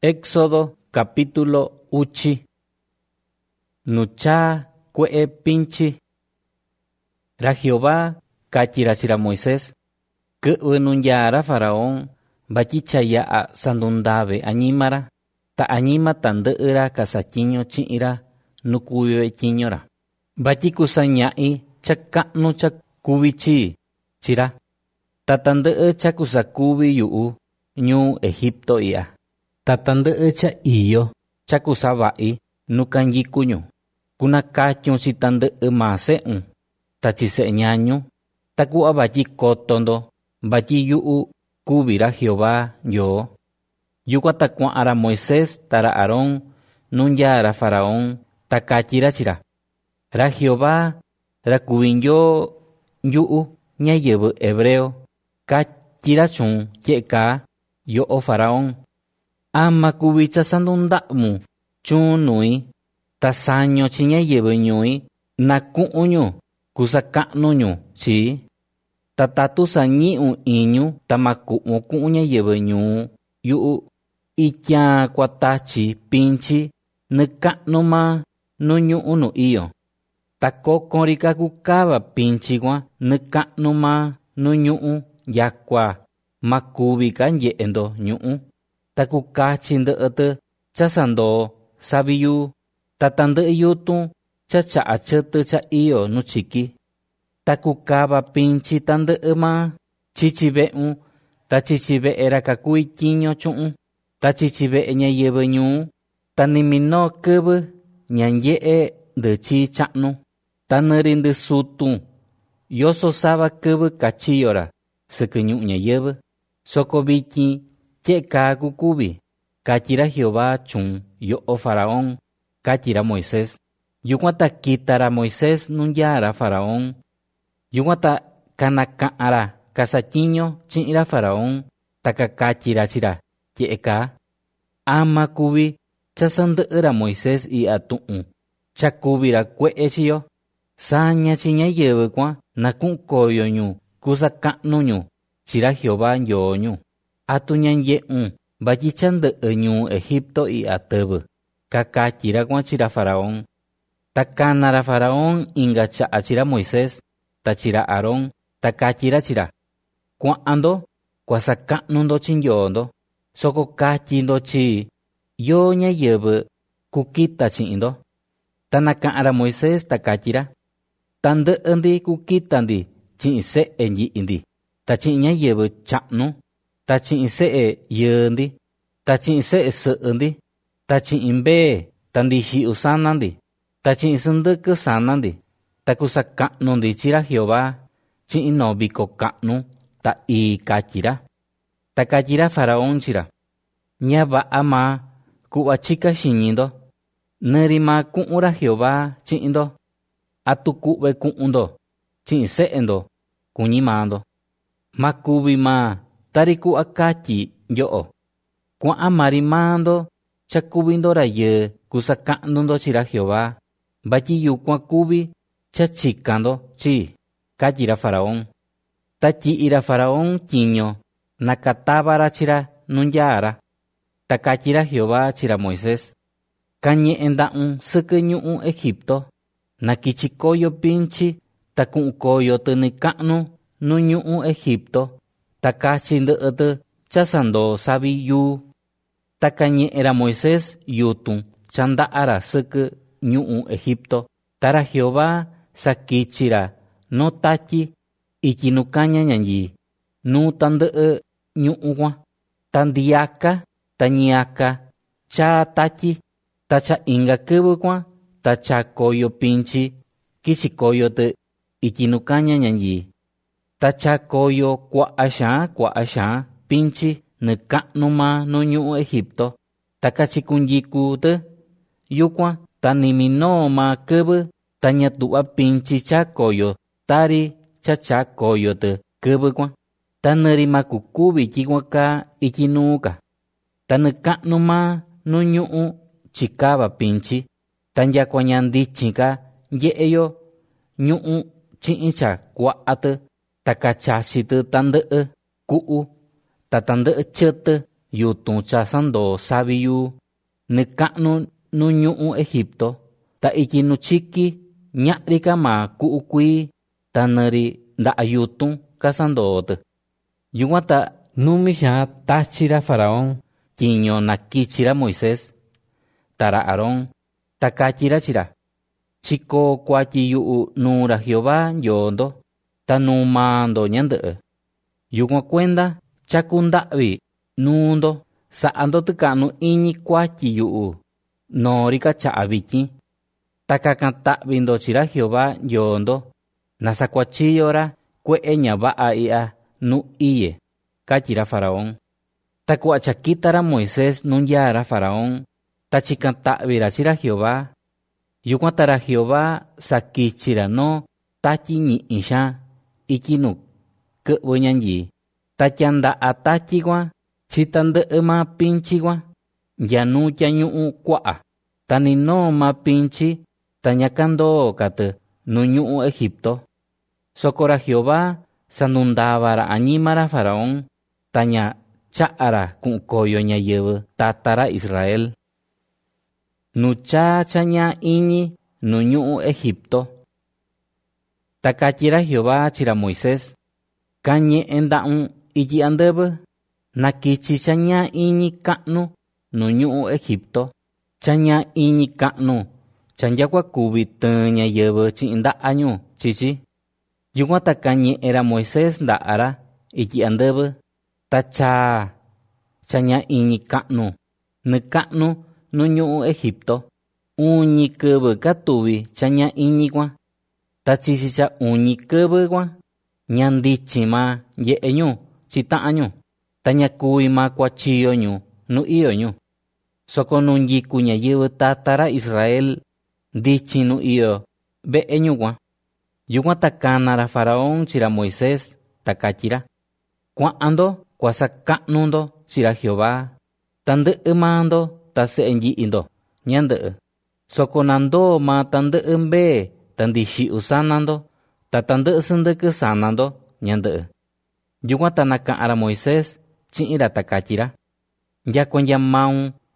Éxodo capítulo uchi. Nucha kue pinchi. Ra Jehová kachirachira Moisés. Que ununyara faraón. Bachichaya a sandundave añimara. Ta añima tandeura casachiño chiira. Nukubibe chiñora. Bachikusañai chakanu chakubichi. Chira. Ta tandee chakusakubi yuu. Ñu Egipto ia. Tatande cha iyo chakusabai nukanyikuño kunakacho chitande maseun tachiseñaño takua bachi kotondo bachi yuu kubira Jehová yo yukatakua ara Moisés tara Aarón nunya ara faraón takachira chira ra Jehová ra kubinyo yuu ñayebu hebreo kachira chun cheka yo o faraón ama kubicha sandundamu chun nui tasaño chiña yebe ñui nakuñu kusakanu chi tatatu sañiu iñu tamaku kuña yebe ñu yu ikya kwatachi pinchi nekanu ma nuñu unu iyo takokorika kukaba pinchi kwa nekanu ma nuñu yakwa makubika yendo ñu takukachi ndeete chasando sabiyu tatande yutu chacha achete cha iyo nuchiki takukaba pinchi tande ma chichibeun tachichibe era kakui kiño chun tachichibe ñayebe ñu tanimino kebe ñanyee de chi chanu tanerinde sutu yoso saba kebe kachiyora sekeñu ñayebe sokobiki cheka kukubi kachira Jehová chun yo o faraón kachira Moisés yukwata kitara Moisés nunyara faraón yukwata kanakaara kasachiño chinira faraón takakachira chira cheka ama kubi chasandera Moisés y atu'u chakubira kwe'echiyo saña chiña yebe kwa nakun koyo ñu kusakanu ñu chira Jehová yoñu atuñan yeun bachichande ñu Egipto y atebe kakachira kwachira faraón takanara faraón ingacha achira Moisés tachira Aarón takachira chira cuando kwasakanundo chinyondo soko kachindo chi yo ñayebe kukita chindo tanakara Moisés takachira tande endi kukitandi chinse enyi indi tachi ñayebe chanu tachi se yendi tachi se sendi tachi imbe tandi shi usanandi tachi sende sanandi takusakanu ndi chira Jehová chi no biko kanu ta i kachira takachira faraón chira ñaba ama kuwa chika shinindo nerima kuura Jehová chindo atukube kuundo chi seendo kuñimando makubi ma tariku akachi yo kwa amarimando chakubindora ye kusakando chira Jehová bachi yukwa kubi chachikando chi kachira faraón tachi ira faraón kiño nakatabara chira nunyara takachira Jehová chira Moisés kañe endaun sekeñu Egipto nakichikoyo pinchi takunkoyo tenikanu nuñu Egipto takachinde chasando sabi yu takañe era Moisés yutun chanda ara seke ñu Egipto tara Jehová sakichira no tachi ichinukaña ñanyi nu tande ñu'wa tandiaka tañiaka cha tachi tacha inga kebe kwa tacha koyo pinchi kichikoyo te ichinukaña ñanyi tacha koyo kwa asha pinchi nekanu ma no ñu Egipto takachikunyiku te yukwa tanimino ma kebe tañatua pinchi cha koyo tari cha koyo te kebe kwa tanerima kukubi chikwaka ichinuka tanekanu ma no ñu chikaba pinchi tanyakwa ñandichika yeyo ñu chincha kwaate takachashite tande ku'u tatande chete yutun cha sando sabiyu nekanu nuñu'u Egipto ta iki nuchiki ña'rika ma ku'u kui ta nari nda'a yutun kasandotɨ. Yukuan ta numi xaan tachi-ra Faraón tyiño nakichi-ra Moisés ta ra Aarón ta katyi-ra chi-ra: chikoo kuatyi yu'u nuu-ra Jehová Nyoo-ndo ta nuu maa-ndo ñandɨ'ɨ. Yukuan kuenda chaku nda'vi nuu-ndo sa'a-ndo tɨka'nu iñi kuatyi yu'u noorika cha'a vityin. Ta kakan ta'vi-ndo chi-ra Jehová Nyoo-ndo na sakuachiyo-ra kue'e ñava'a i'ya nu iye, katyi-ra Faraón. Ta ku'va cha kita-ra Moisés nu ndyaa-ra Faraón ta chikan ta'vi-ra chi-ra Jehová. Yukuan ta ra Jehová sakichi-ra noo tatyi ñi'i xaan ityi nu kɨ'vɨ ñanyii, ta tyanda'a tatyi kuan chi tandɨ'ɨ maa pinchi kuan nya nuu tyañu'u kua'a, ta ni noo maa pinchi ta ñakandoo-ka-tɨ nu ñu'u Egipto. Soko ra Jehová sanundava-ra añima-ra Faraón ta ña cha'a-ra ku'un koyo ñayɨvɨ tata-ra Israel. Nu chaa cha ñaa iñi nu ñu'u Egipto. Ta katyi-ra Jehová chi-ra Moisés: kañe'e nda'un ityi andɨvɨ nakichi cha ñaa iñi ka'nu nu ñu'u Egipto, cha ñaa iñi ka'nu cha nyakua kuvi tɨɨn ñayɨvɨ chi'in nda'a ñu chichi. Yukuan ta kañe'e-ra Moisés nda'a-ra ityi andɨvɨ ta chaa cha ñaa iñi ka'nu nɨ ka'nu nu ñu'u Egipto. Uñi kɨvɨ katuvi cha ñaa iñi kuan, ta chisi cha uñi kɨvɨ kuan ña ndichin maa nye'e ñu chi ta'an ñu, ta ña kuvi maa kuachiyo ñu nu iyo ñu. Soko nu nyiku ñayɨvɨ tata-ra Israel ndichin nu iyo ve'e ñu kuan. Yukuan ta kana-ra Faraón chi-ra Moisés ta katyi-ra: kua'an-ndo kuasaka'nu-ndo chi-ra Jehová, tandɨ'ɨ maa-ndo ta se'e nyi'i-ndo ñandɨ'ɨ. Soko na ndoo maa tandɨ'ɨ mbee ta ndixi'u sana-ndo ta tandɨ'ɨ sɨndɨkɨ sana-ndo ñandɨ'ɨ. Yukuan ta naka'an-ra Moisés chi'in-ra ta katyi-ra: nyakua nya maun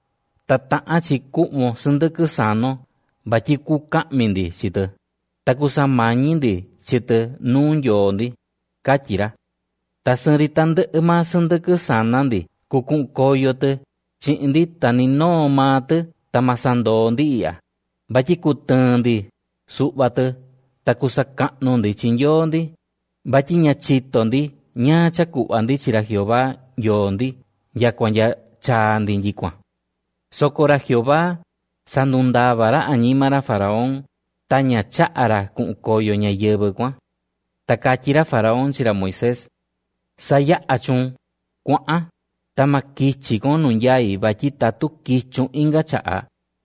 ta ta'an chi ku'von sɨndɨkɨ sano vatyi kuka'mi-ndi chi-tɨ ta kusamañi-ndi chi-tɨ nuu Nyoo-ndi, katyi-ra. Ta sɨɨn-ri tandɨ'ɨ maa sɨndɨkɨ sana-ndi kuku'un koyo-tɨ chi'in-ndi ta ni noo maa-tɨ ta ma sandoo-ndi i'ya, vatyi kutɨɨn-ndi su'va-tɨ ta kusaka'nu-ndi chi Nyoo-ndi, vatyi ña chito-ndi ñaa cha ku'va-ndi chi-ra Jehová Nyoo-ndi nyakua nya chaa-ndi nyikuan. Soko ra Jehová sanundava-ra añima-ra Faraón ta ña cha'a-ra ku'un koyo ñayɨvɨ kuan. Ta katyi-ra Faraón chi-ra Moisés: saya'a chun, kua'an ta ma kichi kon nu ndyai vatyi tatu kichun inga cha'a,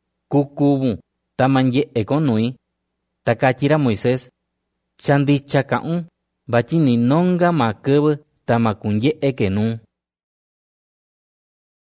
kukuvun ta ma nye'e kon nui. Ta katyi-ra Moisés: cha ndicha ka'un vatyi ni nonga maa kɨvɨ ta ma kunye'e ke nuu.